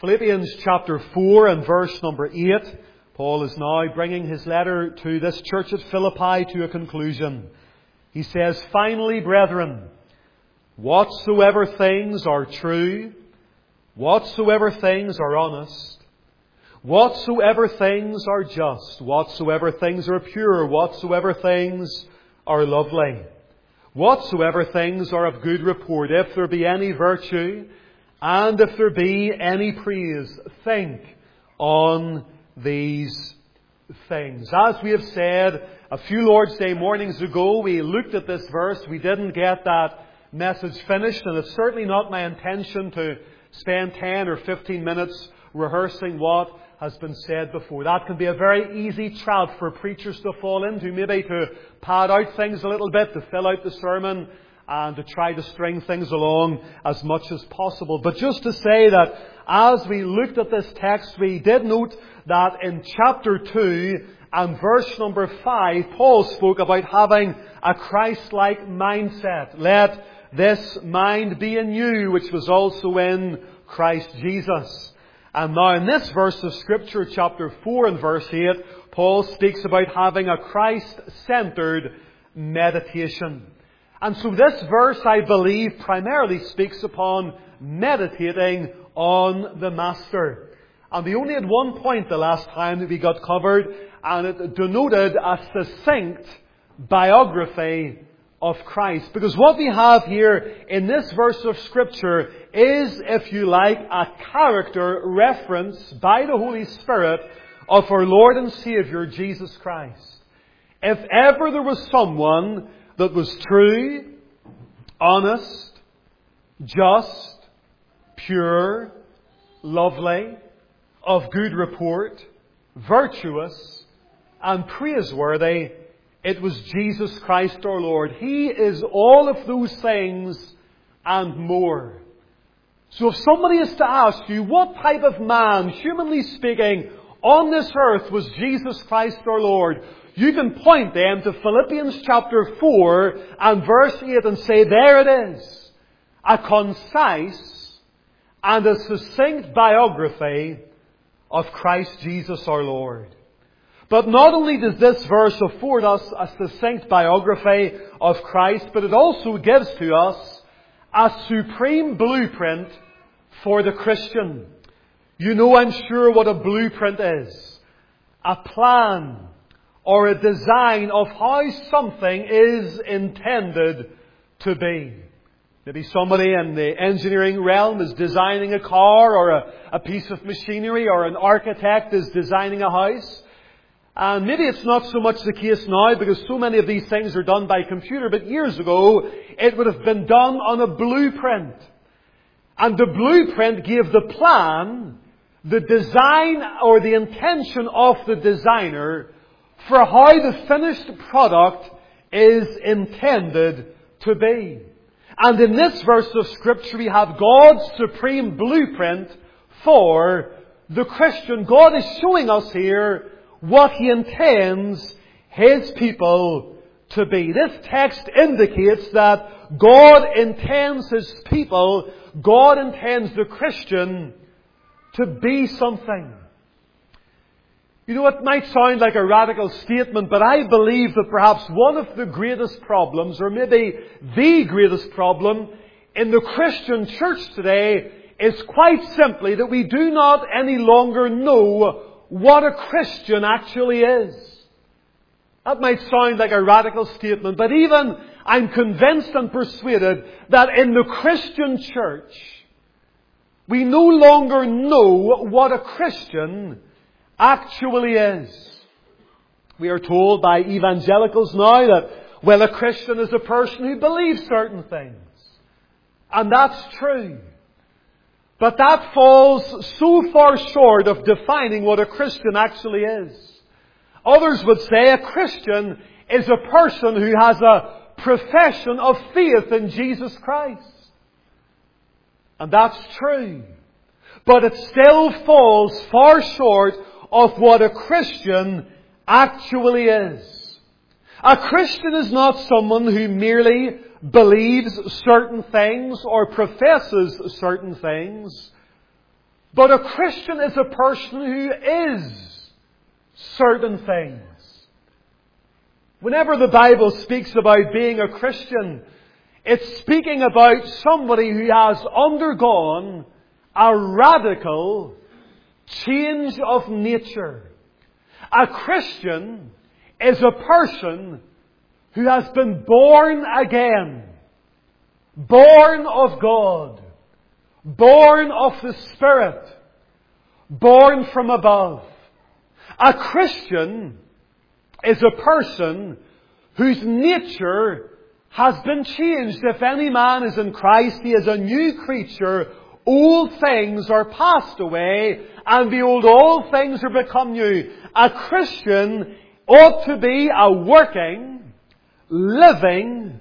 Philippians chapter 4 and verse number 8. Paul is now bringing his letter to this church at Philippi to a conclusion. He says, "Finally, brethren, whatsoever things are true, whatsoever things are honest, whatsoever things are just, whatsoever things are pure, whatsoever things are lovely, whatsoever things are of good report, if there be any virtue, and if there be any praise, think on these things." As we have said a few Lord's Day mornings ago, we looked at this verse. We didn't get that message finished, and it's certainly not my intention to spend 10 or 15 minutes rehearsing what has been said before. That can be a very easy trap for preachers to fall into, maybe to pad out things a little bit, to fill out the sermon, and to try to string things along as much as possible. But just to say that as we looked at this text, we did note that in chapter 2 and verse number 5, Paul spoke about having a Christ-like mindset. "Let this mind be in you, which was also in Christ Jesus." And now in this verse of Scripture, chapter 4 and verse 8, Paul speaks about having a Christ-centered meditation. And so this verse, I believe, primarily speaks upon meditating on the Master. And we only had one point the last time that we got covered, and it denoted a succinct biography of Christ. Because what we have here in this verse of Scripture is, if you like, a character reference by the Holy Spirit of our Lord and Saviour, Jesus Christ. If ever there was someone that was true, honest, just, pure, lovely, of good report, virtuous, and praiseworthy, it was Jesus Christ our Lord. He is all of those things and more. So if somebody is to ask you, what type of man, humanly speaking, on this earth was Jesus Christ our Lord, you can point them to Philippians chapter 4 and verse 8 and say, there it is. A concise and a succinct biography of Christ Jesus our Lord. But not only does this verse afford us a succinct biography of Christ, but it also gives to us a supreme blueprint for the Christian. You know, I'm sure, what a blueprint is. A plan or a design of how something is intended to be. Maybe somebody in the engineering realm is designing a car or a piece of machinery, or an architect is designing a house. And maybe it's not so much the case now because so many of these things are done by computer, but years ago it would have been done on a blueprint. And the blueprint gave the plan, the design or the intention of the designer for how the finished product is intended to be. And in this verse of Scripture we have God's supreme blueprint for the Christian. God is showing us here what He intends His people to be. This text indicates that God intends His people, God intends the Christian to be something. You know, it might sound like a radical statement, but I believe that perhaps one of the greatest problems, or maybe the greatest problem in the Christian church today, is quite simply that we do not any longer know what a Christian actually is. That might sound like a radical statement, but even I'm convinced and persuaded that in the Christian church, we no longer know what a Christian actually is. We are told by evangelicals now that, well, a Christian is a person who believes certain things. And that's true. But that falls so far short of defining what a Christian actually is. Others would say a Christian is a person who has a profession of faith in Jesus Christ. And that's true. But it still falls far short of what a Christian actually is. A Christian is not someone who merely believes certain things or professes certain things. But a Christian is a person who is certain things. Whenever the Bible speaks about being a Christian, it's speaking about somebody who has undergone a radical change of nature. A Christian is a person who has been born again, born of God, born of the Spirit, born from above. A Christian is a person whose nature has been changed. If any man is in Christ, he is a new creature. Old things are passed away, and behold, all things are become new. A Christian ought to be a working, living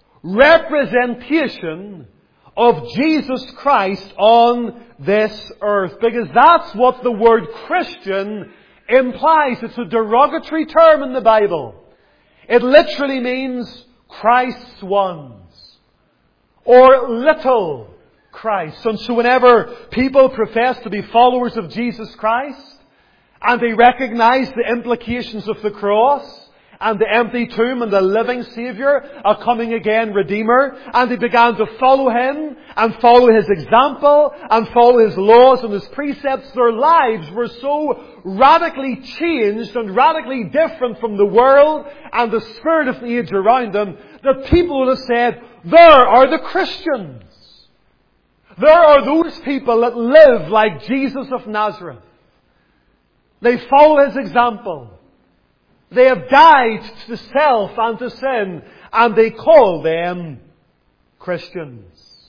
representation of Jesus Christ on this earth. Because that's what the word Christian implies. It's a derogatory term in the Bible. It literally means Christ's ones, or little Christ. And so whenever people profess to be followers of Jesus Christ, and they recognize the implications of the cross, and the empty tomb, and the living Saviour, a coming again Redeemer, and they began to follow Him, and follow His example, and follow His laws and His precepts, their lives were so radically changed and radically different from the world and the spirit of the age around them, that people would have said, there are the Christians. There are those people that live like Jesus of Nazareth. They follow His example. They have died to self and to sin, and they call them Christians.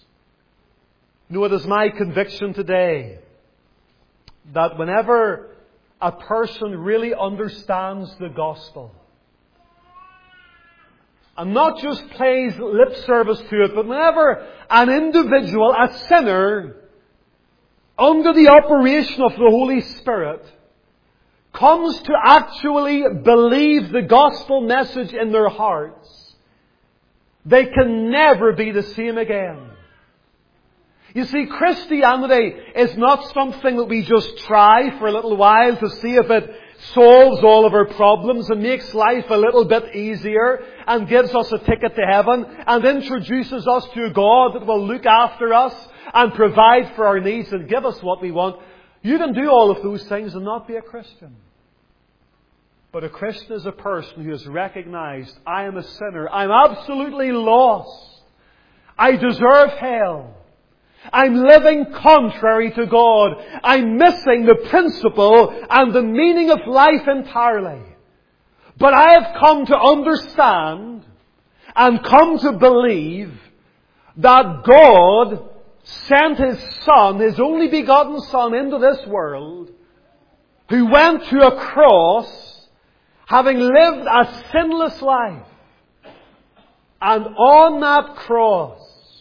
You know, it is my conviction today that whenever a person really understands the gospel, and not just pays lip service to it, but whenever an individual, a sinner, under the operation of the Holy Spirit, comes to actually believe the gospel message in their hearts, they can never be the same again. You see, Christianity is not something that we just try for a little while to see if it solves all of our problems and makes life a little bit easier and gives us a ticket to heaven and introduces us to a God that will look after us and provide for our needs and give us what we want. You can do all of those things and not be a Christian. But a Christian is a person who has recognized, I am a sinner. I'm absolutely lost. I deserve hell. I'm living contrary to God. I'm missing the principle and the meaning of life entirely. But I have come to understand and come to believe that God sent His Son, His only begotten Son, into this world, who went to a cross, having lived a sinless life. And on that cross,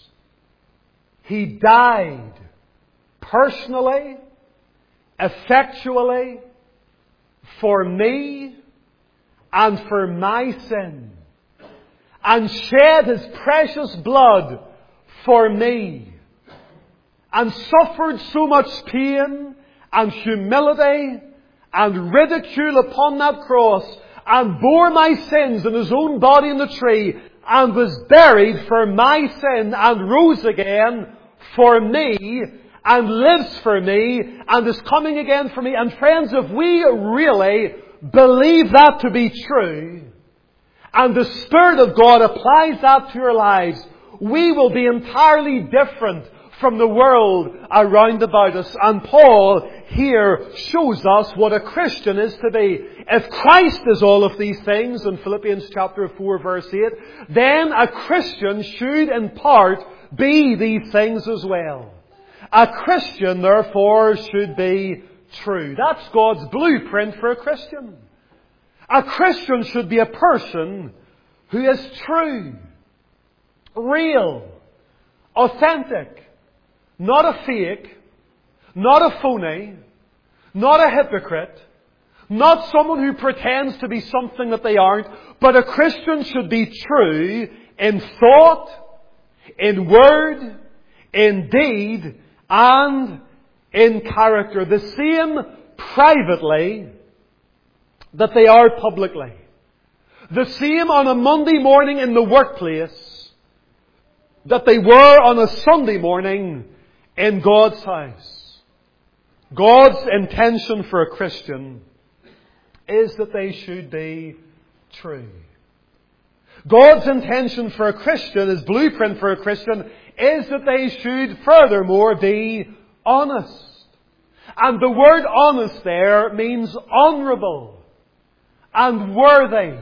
He died personally, effectually, for me and for my sin. And shed His precious blood for me. And suffered so much pain and humility and ridicule upon that cross, and bore my sins in His own body in the tree, and was buried for my sin, and rose again for me, and lives for me, and is coming again for me. And friends, if we really believe that to be true, and the Spirit of God applies that to our lives, we will be entirely different from the world around about us. And Paul here shows us what a Christian is to be. If Christ is all of these things, in Philippians chapter 4 verse 8, then a Christian should in part be these things as well. A Christian, therefore, should be true. That's God's blueprint for a Christian. A Christian should be a person who is true, real, authentic, not a fake, not a phony, not a hypocrite, not someone who pretends to be something that they aren't, but a Christian should be true in thought, in word, in deed, and in character, the same privately that they are publicly. The same on a Monday morning in the workplace that they were on a Sunday morning in God's house. God's intention for a Christian is that they should be true. God's intention for a Christian, His blueprint for a Christian, is that they should furthermore be honest. And the word honest there means honourable and worthy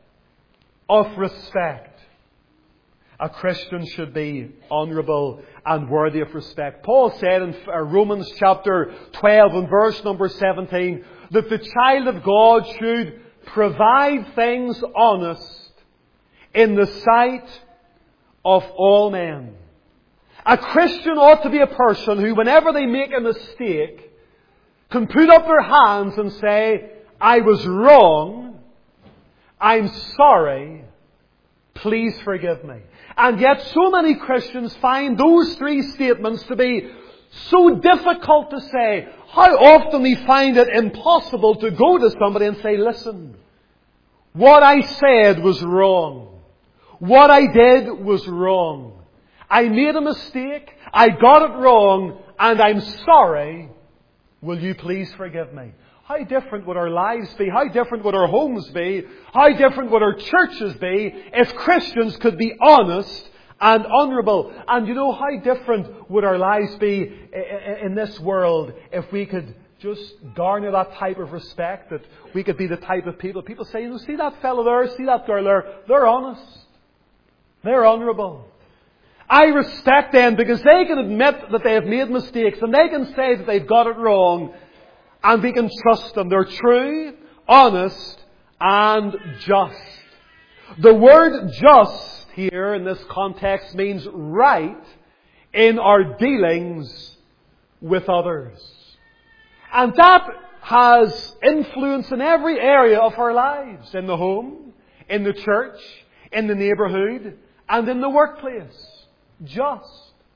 of respect. A Christian should be honourable and worthy of respect. Paul said in Romans chapter 12 and verse number 17 that the child of God should provide things honest in the sight of all men. A Christian ought to be a person who, whenever they make a mistake, can put up their hands and say, I was wrong, I'm sorry, please forgive me. And yet so many Christians find those three statements to be so difficult to say. How often we find it impossible to go to somebody and say, listen, what I said was wrong. What I did was wrong. I made a mistake. I got it wrong. And I'm sorry. Will you please forgive me? How different would our lives be? How different would our homes be? How different would our churches be if Christians could be honest and honourable? And you know, how different would our lives be in this world if we could just garner that type of respect, that we could be the type of people say, you know, see that fellow there, see that girl there, they're honest. They're honourable. I respect them because they can admit that they have made mistakes and they can say that they've got it wrong, and we can trust them. They're true, honest, and just. The word just here in this context means right in our dealings with others. And that has influence in every area of our lives. In the home, in the church, in the neighbourhood, and in the workplace. Just.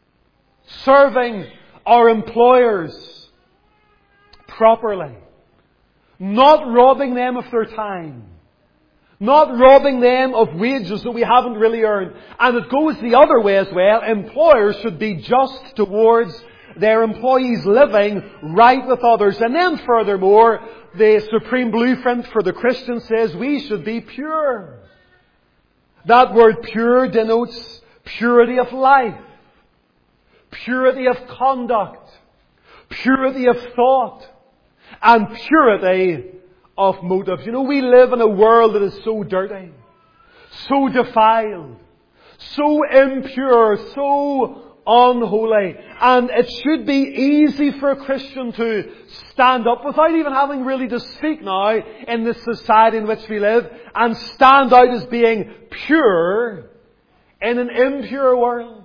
Serving our employers properly. Not robbing them of their time. Not robbing them of wages that we haven't really earned. And it goes the other way as well. Employers should be just towards their employees, living right with others. And then furthermore, the supreme blueprint for the Christian says we should be pure. That word pure denotes purity of life, purity of conduct, purity of thought, and purity of motive. You know, we live in a world that is so dirty, so defiled, so impure, so unholy. And it should be easy for a Christian to stand up without even having really to speak now in this society in which we live, and stand out as being pure in an impure world.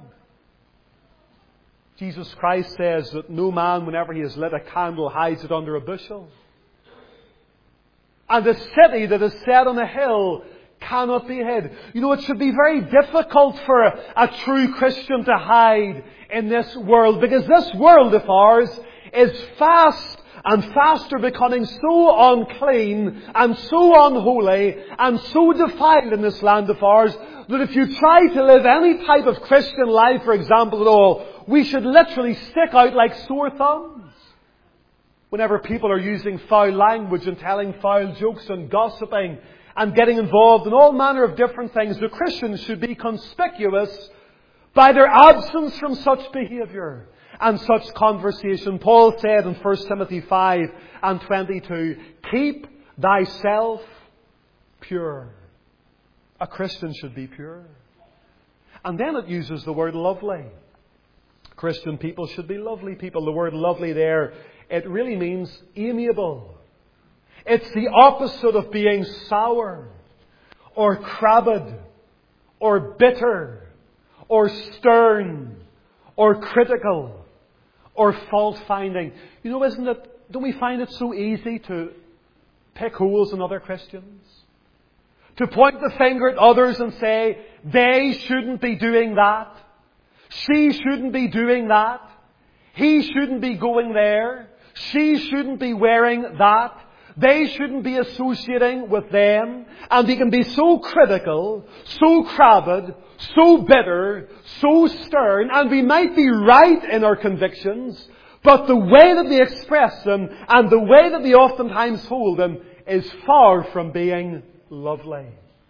Jesus Christ says that no man, whenever he has lit a candle, hides it under a bushel. And a city that is set on a hill cannot be hid. You know, it should be very difficult for a true Christian to hide in this world, because this world of ours is fast and faster becoming so unclean and so unholy and so defiled in this land of ours that if you try to live any type of Christian life, for example, at all, we should literally stick out like sore thumbs. Whenever people are using foul language and telling foul jokes and gossiping and getting involved in all manner of different things, the Christians should be conspicuous by their absence from such behaviour and such conversation. Paul said in 1 Timothy 5 and 22, keep thyself pure. A Christian should be pure. And then it uses the word lovely. Christian people should be lovely people. The word lovely there, it really means amiable. It's the opposite of being sour or crabbed or bitter or stern or critical or fault-finding. You know, don't we find it so easy to pick holes in other Christians? To point the finger at others and say, they shouldn't be doing that. She shouldn't be doing that. He shouldn't be going there. She shouldn't be wearing that. They shouldn't be associating with them. And we can be so critical, so crabbed, so bitter, so stern, and we might be right in our convictions, but the way that we express them and the way that we oftentimes hold them is far from being lovely.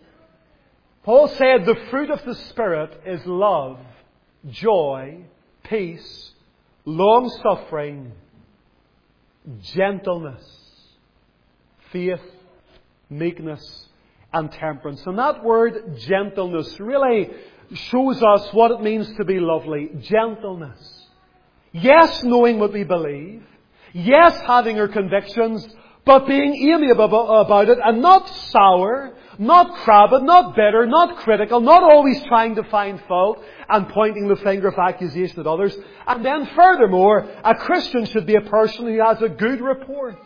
Paul said the fruit of the Spirit is love, joy, peace, long-suffering, gentleness, faith, meekness, and temperance. And that word gentleness really shows us what it means to be lovely. Gentleness. Yes, knowing what we believe. Yes, having our convictions, but being amiable about it and not sour, not crabbed, not bitter, not critical, not always trying to find fault and pointing the finger of accusation at others. And then furthermore, a Christian should be a person who has a good report.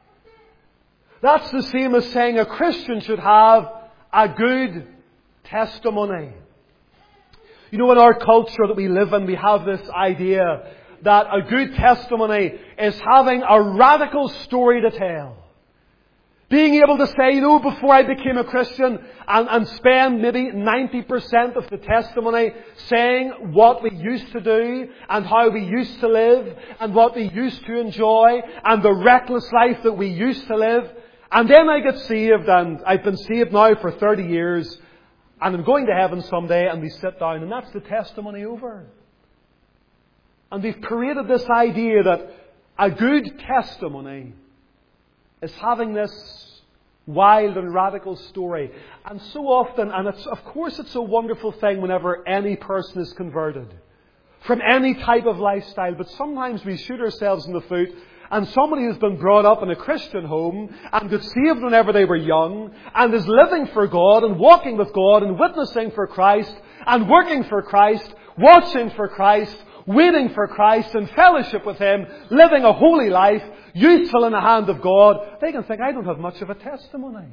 That's the same as saying a Christian should have a good testimony. You know, in our culture that we live in, we have this idea that a good testimony is having a radical story to tell. Being able to say, you know, before I became a Christian, and spend maybe 90% of the testimony saying what we used to do, and how we used to live, and what we used to enjoy, and the reckless life that we used to live. And then I get saved, and I've been saved now for 30 years, and I'm going to heaven someday, and we sit down, and that's the testimony over. And we've created this idea that a good testimony is having this wild and radical story. And so often, and of course it's a wonderful thing whenever any person is converted from any type of lifestyle, but sometimes we shoot ourselves in the foot. And somebody who's been brought up in a Christian home and got saved whenever they were young and is living for God and walking with God and witnessing for Christ and working for Christ, watching for Christ, waiting for Christ and fellowship with Him, living a holy life, useful in the hand of God, they can think, I don't have much of a testimony.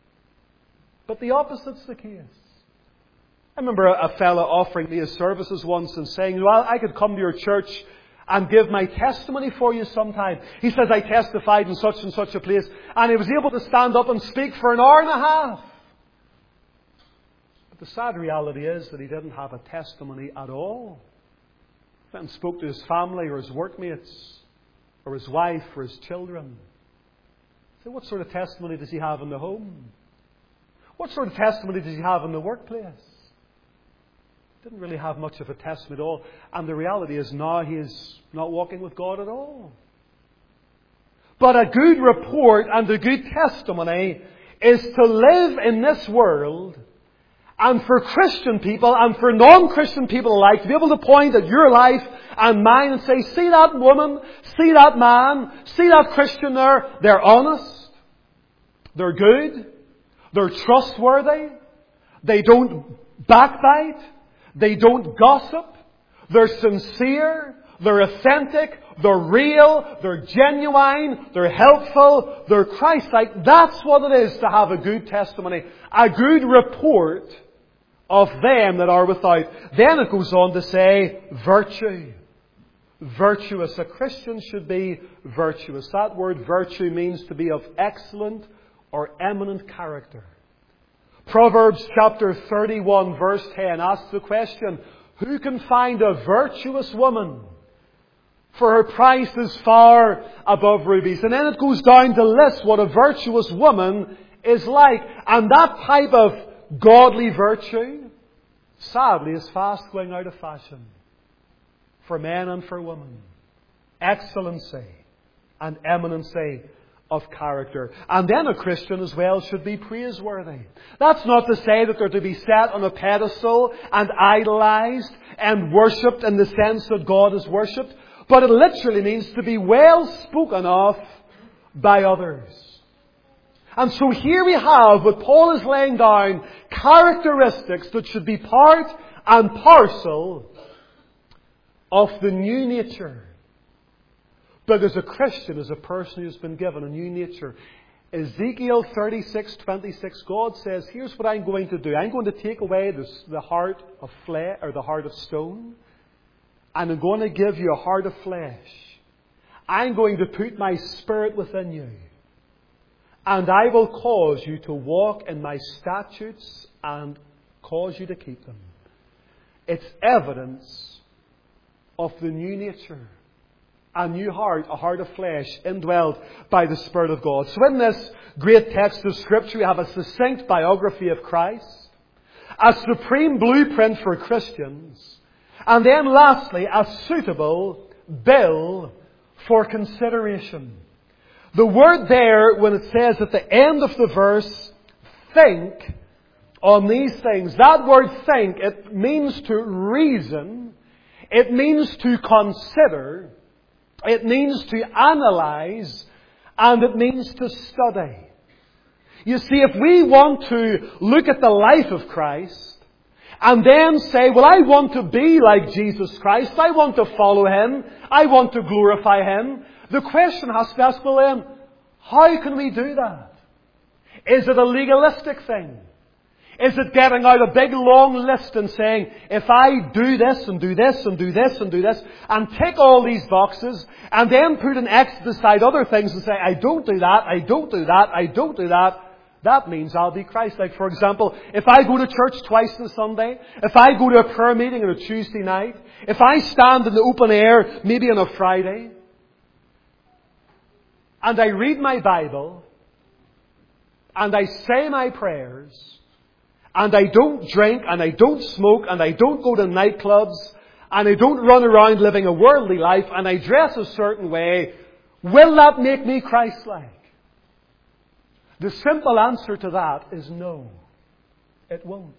But the opposite's the case. I remember a fellow offering me his services once and saying, well, I could come to your church and give my testimony for you sometime. He says, I testified in such and such a place, and he was able to stand up and speak for an hour and a half. But the sad reality is that he didn't have a testimony at all. He went and spoke to his family or his workmates or his wife or his children. So what sort of testimony does he have in the home? What sort of testimony does he have in the workplace? Didn't really have much of a testimony at all. And the reality is now he is not walking with God at all. But a good report and a good testimony is to live in this world, and for Christian people and for non-Christian people alike, to be able to point at your life and mine and say, see that woman, see that man, see that Christian there, they're honest, they're good, they're trustworthy, they don't backbite, they don't gossip. They're sincere. They're authentic. They're real. They're genuine. They're helpful. They're Christ-like. That's what it is to have a good testimony. A good report of them that are without. Then it goes on to say virtue. Virtuous. A Christian should be virtuous. That word virtue means to be of excellent or eminent character. Proverbs chapter 31 verse 10 asks the question, who can find a virtuous woman? For her price is far above rubies. And then it goes down to list what a virtuous woman is like. And that type of godly virtue, sadly, is fast going out of fashion. For men and for women. Excellency and eminency of character. And then a Christian as well should be praiseworthy. That's not to say that they're to be set on a pedestal and idolized and worshipped in the sense that God is worshipped, but it literally means to be well spoken of by others. And so here we have what Paul is laying down, characteristics that should be part and parcel of the new nature. Because a Christian is a person who's been given a new nature. Ezekiel 36:26, God says, here's what I'm going to do. I'm going to take away the heart of flesh, or the heart of stone, and I'm going to give you a heart of flesh. I'm going to put my Spirit within you. And I will cause you to walk in my statutes and cause you to keep them. It's evidence of the new nature. A new heart, a heart of flesh, indwelled by the Spirit of God. So in this great text of Scripture, we have a succinct biography of Christ, a supreme blueprint for Christians, and then lastly, a suitable bill for consideration. The word there, when it says at the end of the verse, think on these things, that word think, it means to reason, it means to consider, it means to analyze, and it means to study. You see, if we want to look at the life of Christ, and then say, well, I want to be like Jesus Christ, I want to follow Him, I want to glorify Him, the question has to be asked, well then, how can we do that? Is it a legalistic thing? Is it getting out a big long list and saying, if I do this and do this and do this and do this, and tick all these boxes, and then put an X beside other things and say, I don't do that, I don't do that, I don't do that, that means I'll be Christ-like. For example, if I go to church twice on Sunday, if I go to a prayer meeting on a Tuesday night, if I stand in the open air, maybe on a Friday, and I read my Bible, and I say my prayers, and I don't drink, and I don't smoke, and I don't go to nightclubs, and I don't run around living a worldly life, and I dress a certain way, will that make me Christ-like? The simple answer to that is no. It won't.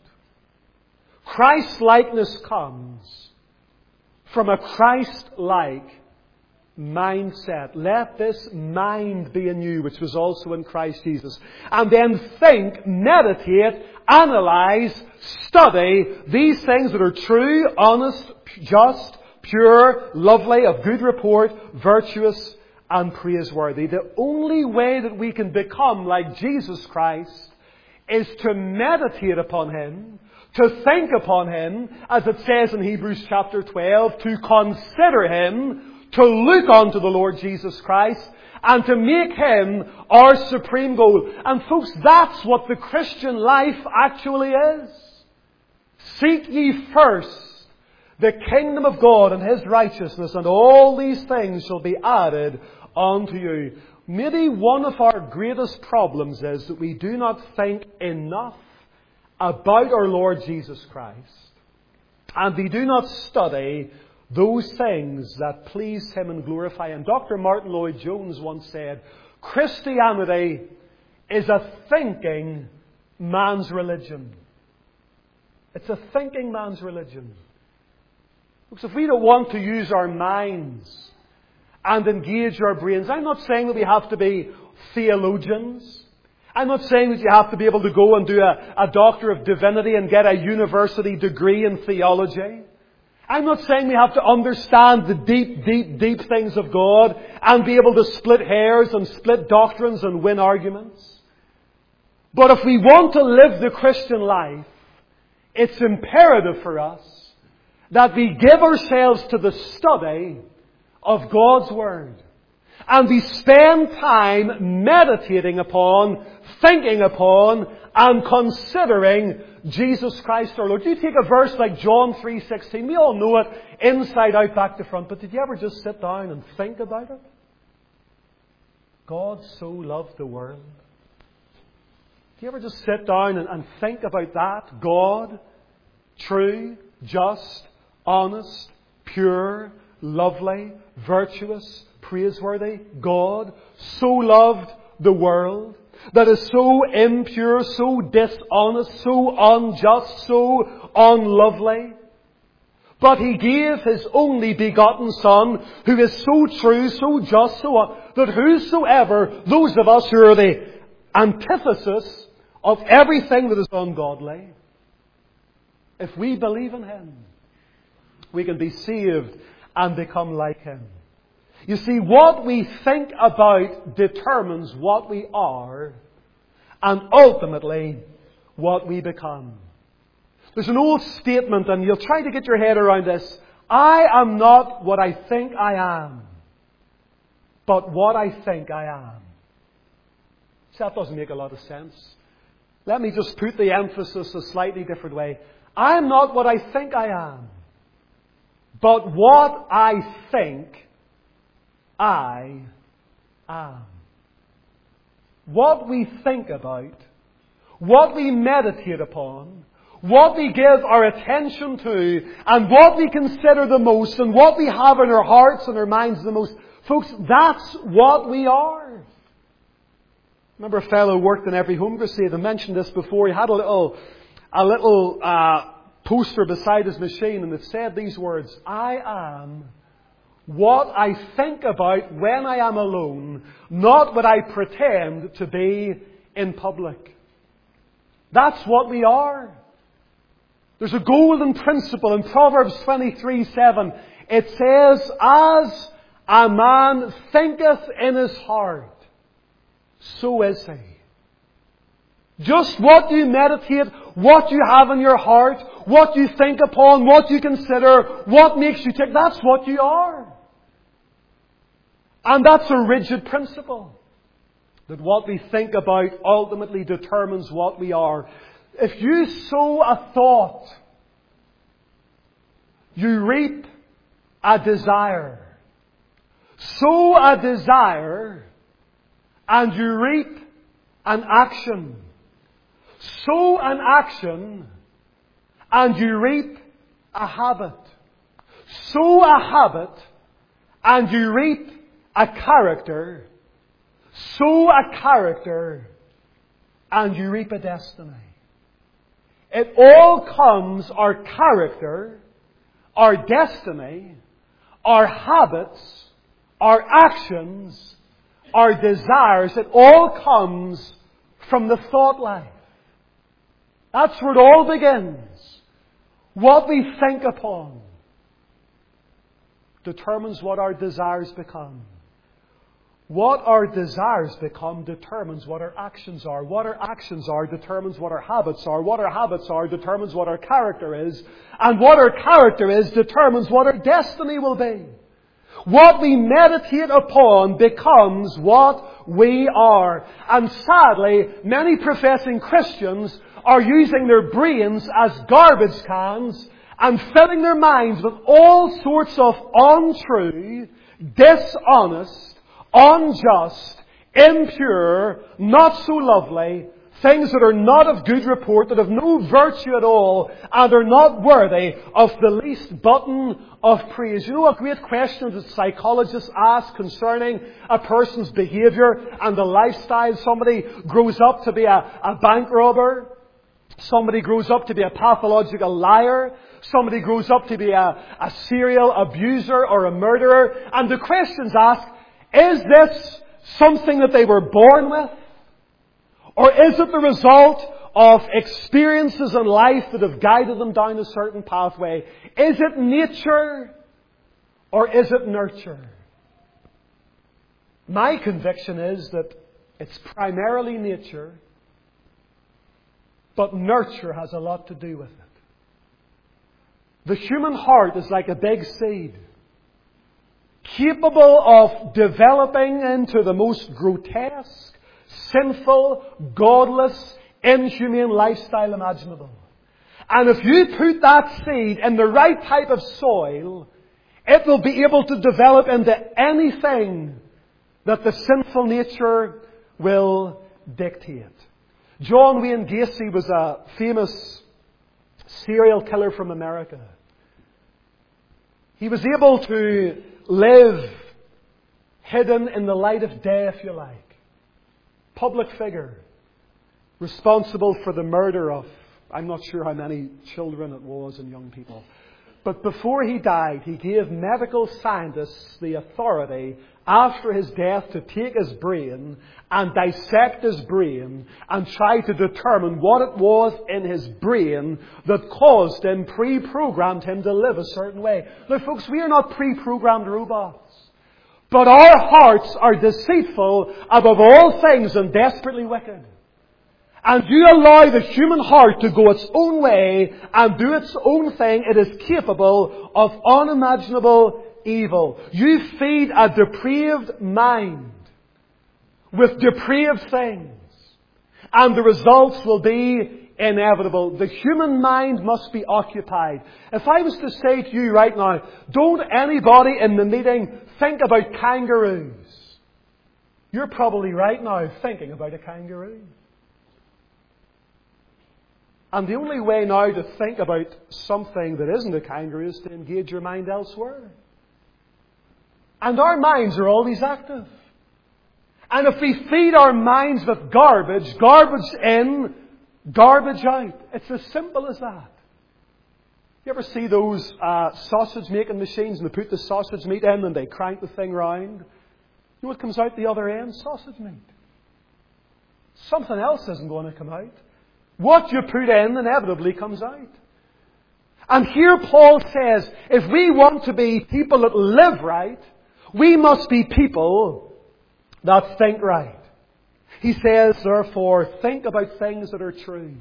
Christ-likeness comes from a Christ-like mindset. Let this mind be in you, which was also in Christ Jesus. And then think, meditate, analyze, study these things that are true, honest, just, pure, lovely, of good report, virtuous, and praiseworthy. The only way that we can become like Jesus Christ is to meditate upon Him, to think upon Him, as it says in Hebrews chapter 12, to consider Him, to look unto the Lord Jesus Christ, and to make Him our supreme goal. And folks, that's what the Christian life actually is. Seek ye first the kingdom of God and His righteousness, and all these things shall be added unto you. Maybe one of our greatest problems is that we do not think enough about our Lord Jesus Christ, and we do not study those things that please Him and glorify Him. Dr. Martin Lloyd-Jones once said, Christianity is a thinking man's religion. It's a thinking man's religion. Because if we don't want to use our minds and engage our brains, I'm not saying that we have to be theologians. I'm not saying that you have to be able to go and do a Doctor of Divinity and get a university degree in theology. I'm not saying we have to understand the deep things of God and be able to split hairs and split doctrines and win arguments. But if we want to live the Christian life, it's imperative for us that we give ourselves to the study of God's Word. And we spend time meditating upon, thinking upon, and considering Jesus Christ our Lord. You take a verse like John 3:16. We all know it inside out, back to front. But did you ever just sit down and think about it? God so loved the world. Do you ever just sit down and think about that? God, true, just, honest, pure, lovely, virtuous, praiseworthy. God so loved the world that is so impure, so dishonest, so unjust, so unlovely. But He gave His only begotten Son, who is so true, so just, that whosoever, those of us who are the antithesis of everything that is ungodly, if we believe in Him, we can be saved and become like Him. You see, what we think about determines what we are and ultimately what we become. There's an old statement, and you'll try to get your head around this. I am not what I think I am, but what I think I am. See, that doesn't make a lot of sense. Let me just put the emphasis a slightly different way. I am not what I think I am, but what I think I am. What we think about, what we meditate upon, what we give our attention to, and what we consider the most, and what we have in our hearts and our minds the most, folks, that's what we are. Remember a fellow who worked in Every Home Crusade. I mentioned this before. He had a little poster beside his machine, and it said these words: I am what I think about when I am alone, not what I pretend to be in public. That's what we are. There's a golden principle in Proverbs 23:7. It says, as a man thinketh in his heart, so is he. Just what you meditate, what you have in your heart, what you think upon, what you consider, what makes you tick, that's what you are. And that's a rigid principle. That what we think about ultimately determines what we are. If you sow a thought, you reap a desire. Sow a desire, and you reap an action. Sow an action, and you reap a habit. Sow a habit, and you reap a character. Sow a character, and you reap a destiny. It all comes, our character, our destiny, our habits, our actions, our desires, it all comes from the thought life. That's where it all begins. What we think upon determines what our desires become. What our desires become determines what our actions are. What our actions are determines what our habits are. What our habits are determines what our character is. And what our character is determines what our destiny will be. What we meditate upon becomes what we are. And sadly, many professing Christians are using their brains as garbage cans and filling their minds with all sorts of untrue, dishonest, unjust, impure, not so lovely, things that are not of good report, that have no virtue at all, and are not worthy of the least button of praise. You know what great questions that psychologists ask concerning a person's behaviour and the lifestyle? Somebody grows up to be a bank robber. Somebody grows up to be a pathological liar. Somebody grows up to be a serial abuser or a murderer. And the questions ask, is this something that they were born with? Or is it the result of experiences in life that have guided them down a certain pathway? Is it nature or is it nurture? My conviction is that it's primarily nature, but nurture has a lot to do with it. The human heart is like a big seed, capable of developing into the most grotesque, sinful, godless, inhumane lifestyle imaginable. And if you put that seed in the right type of soil, it will be able to develop into anything that the sinful nature will dictate. John Wayne Gacy was a famous serial killer from America. He was able to live hidden in the light of day, if you like. Public figure, responsible for the murder of, I'm not sure how many children it was and young people. But before he died, he gave medical scientists the authority after his death to take his brain and dissect his brain and try to determine what it was in his brain that caused him, pre-programmed him to live a certain way. Now folks, we are not pre-programmed robots. But our hearts are deceitful above all things and desperately wicked. and you allow the human heart to go its own way and do its own thing, it is capable of unimaginable evil. You feed a depraved mind with depraved things, and the results will be inevitable. The human mind must be occupied. If I was to say to you right now, don't anybody in the meeting think about kangaroos, you're probably right now thinking about a kangaroo. And the only way now to think about something that isn't a kangaroo is to engage your mind elsewhere. And our minds are always active. And if we feed our minds with garbage, garbage in, garbage out, it's as simple as that. You ever see those sausage making machines, and they put the sausage meat in and they crank the thing round? You know what comes out the other end? Sausage meat. Something else isn't going to come out. What you put in inevitably comes out. And here Paul says, if we want to be people that live right, we must be people that think right. He says, therefore, think about things that are true.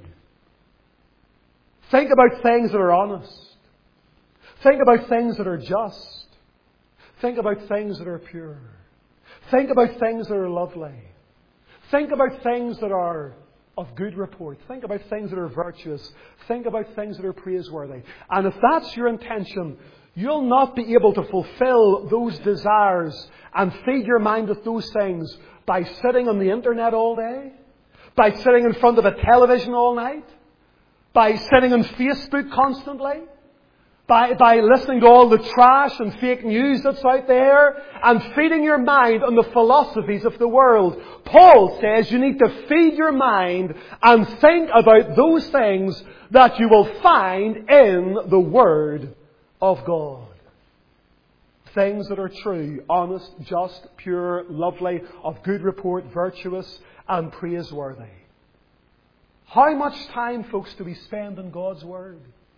Think about things that are honest. Think about things that are just. Think about things that are pure. Think about things that are lovely. Think about things that are of good report. Think about things that are virtuous. Think about things that are praiseworthy. And if that's your intention, you'll not be able to fulfill those desires and feed your mind with those things by sitting on the internet all day, by sitting in front of a television all night, by sitting on Facebook constantly, by listening to all the trash and fake news that's out there, and feeding your mind on the philosophies of the world. Paul says you need to feed your mind and think about those things that you will find in the Word of God. Things that are true, honest, just, pure, lovely, of good report, virtuous, and praiseworthy. How much time, folks, do we spend in God's Word?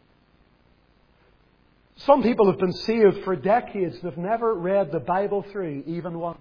Some people have been saved for decades and have never read the Bible through even once.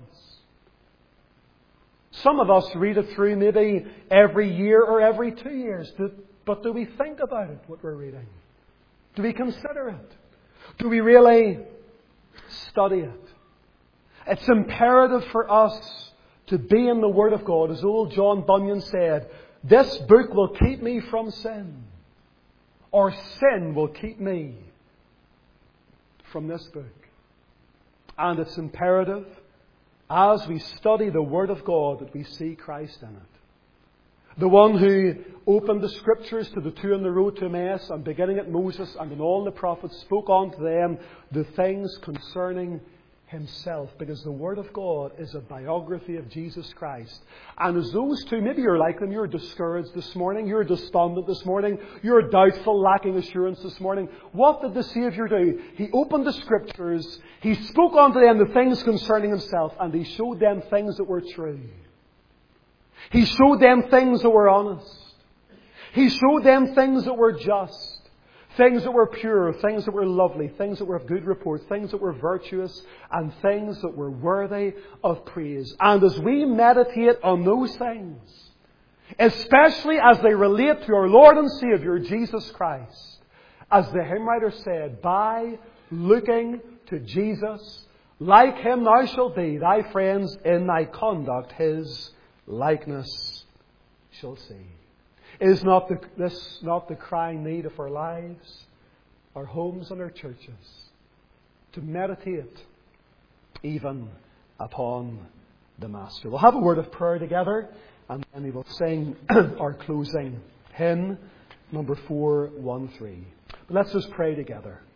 Some of us read it through maybe every year or every 2 years. But do we think about it, what we're reading? Do we consider it? Do we really study it? It's imperative for us to be in the Word of God. As old John Bunyan said, this book will keep me from sin, or sin will keep me from this book. And it's imperative, as we study the Word of God, that we see Christ in it. The one who opened the Scriptures to the two on the road to Emmaus, and beginning at Moses and in all the prophets, spoke unto them the things concerning Himself. Because the Word of God is a biography of Jesus Christ. And as those two, maybe you're like them, you're discouraged this morning, you're despondent this morning, you're doubtful, lacking assurance this morning. What did the Saviour do? He opened the Scriptures, He spoke unto them the things concerning Himself, and He showed them things that were true. He showed them things that were honest. He showed them things that were just, things that were pure, things that were lovely, things that were of good report, things that were virtuous, and things that were worthy of praise. And as we meditate on those things, especially as they relate to our Lord and Saviour, Jesus Christ, as the hymn writer said, by looking to Jesus, like Him thou shalt be, thy friends in thy conduct His likeness shall see. Is not this not the crying need of our lives, our homes and our churches, to meditate even upon the Master? We'll have a word of prayer together, and then we will sing our closing hymn, number 413. But let's just pray together.